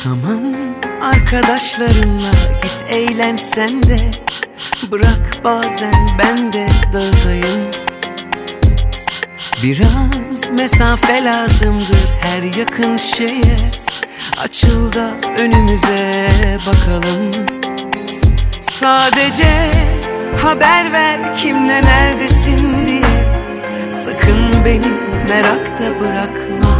Tamam, arkadaşlarınla git eğlen sen de. Bırak bazen ben de dağıtayım. Biraz mesafe lazımdır her yakın şeye. Açıl da önümüze bakalım. Sadece haber ver kimle neredesin diye. Sakın beni merakta bırakma.